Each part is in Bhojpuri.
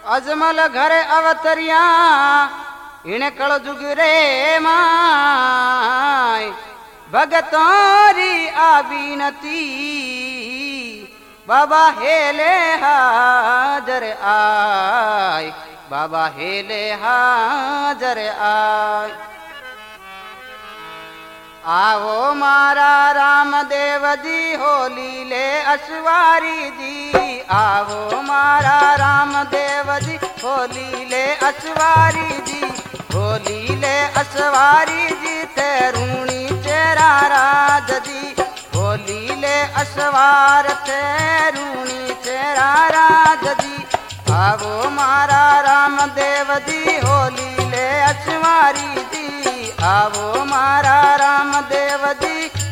अजमल घर अवतरिया इन कल जुग रे माय भगतोरी आबीनती बाबा हेले हाजर आय बाबा हेले हाजर आय। आओ मारा रामदेव जी होली ले अश्वारी जी आओ मारा रामदेव जी होली ले अश्वारी जी होली ले अश्वारी जी तेरूणी चेरा राज जी होली ले अश्वार तेरूणी चेरा राज जी आओ मारा रामदेव जी होली ले अश्वारी जी आओ मारा रामदेव जी।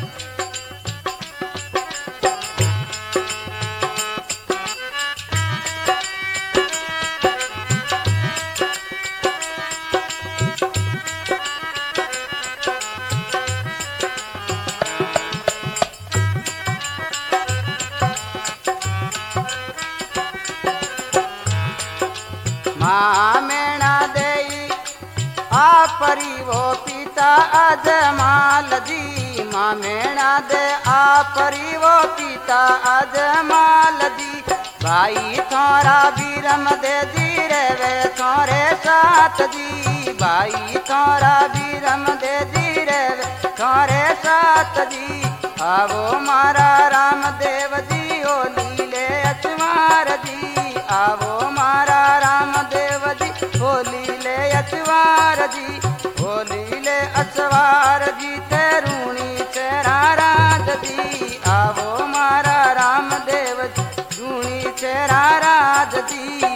माँ मेणा देई आ परिवो पिता अजमाल जी माँ मेणा दे आ परिवो पिता अजमाल जी भाई थोरा बीरम दे जी रे थोरे साथ जी भाई थोरा बीरम दे जी रे थोरे साथ जी आवो मारा रामदेव जी होली ले अचवार जी आवो मारा रामदेव जी होली ले अचवार जी होली ले अचवार जी तेरूणी चेरा राज जी आवो मारा रामदेव जी रूणी चेरा राज जी।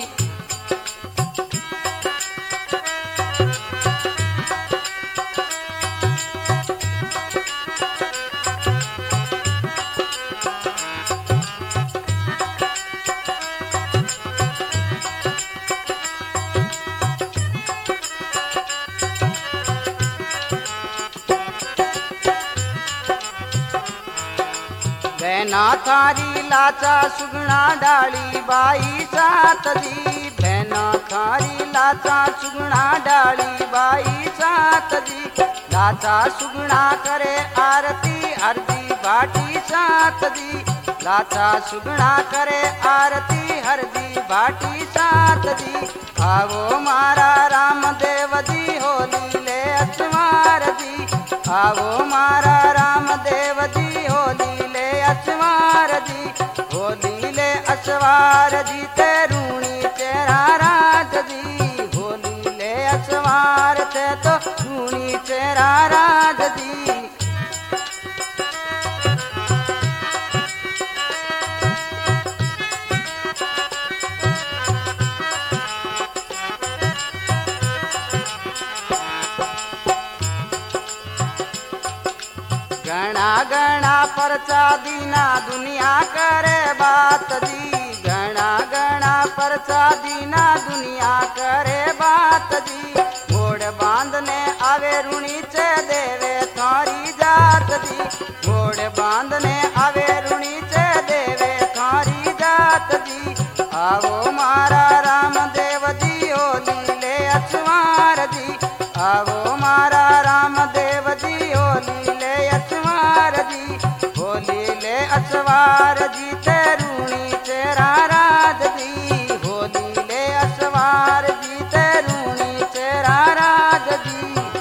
बहना थारी लाचा सुगना डाली बाई सात जी बहना थारी लाचा सुगना डाली बाई सात जी लाचा सुगना करे आरती हरदी बाटी सात जी लाचा सुगना करे आरती हरदी बाटी सात जी आवो मारा रामदेव जी होली ले अचवार जी आवो मारा रामदेव जी होली ले अचवार जी होली ले अचवार जी तेरूणी चेरा राज जी होली ले अचवार ते तो रूणी चेरा राज जी। गणा गणा परचा दीना दुनिया करे बात जी गणा गणा परचा दीना दुनिया करे बात जी घोड़ बांधने आवे रूणी चे देवे थारी जात जी घोड़ बांधने आवे रूणी चे देवे थारी जात जी आवो मारा रामदेव जी होली ले अचवार जी आवो मारा रामदेव जी होली ले अचवार जी होली ले अचवार जी तेरूणी चेरा राज जी होली ले अचवार जी तेरूणी चेरा राज जी।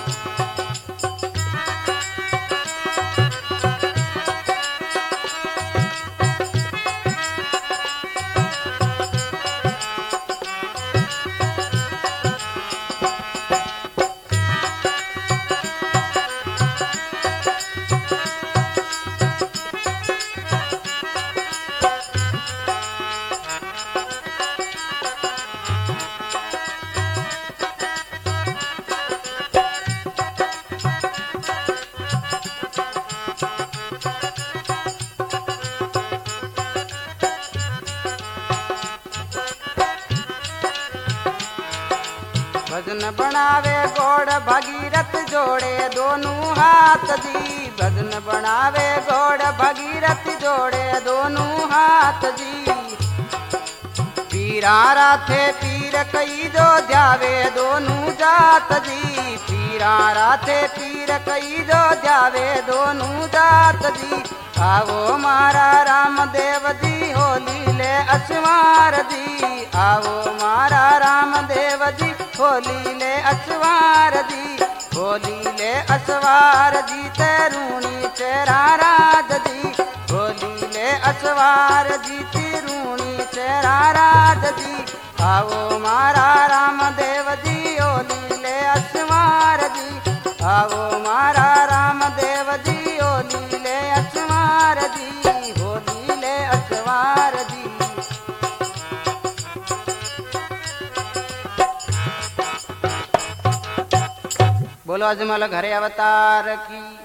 भजन बनावे घोड़ भगीरथ जोड़े दोनों हाथ जी भजन बनावे घोड़ भगीरथ जोड़े दोनों हाथ जी पीरा राथे पी पीर कई जो ध्यावे दोनों जात जी पीरा राथे पीर कई जो ध्यावे दोनों जात जी आवो मारा रामदेव जी होली ले अछवार जी आवो मारा रामदेव जी होली ले अछवार जी होली ले अछवार जी तेरूणी चेरा राज जी होली ले अछवार जी तेरूणी चेरा राज जी आवो मारा रामदेव जी होली ले अछवार जी आवो मारा रामदेव जी होली ले अछवार जी होली ले अछवार जी। बोलो अजमल घरे अवतार की।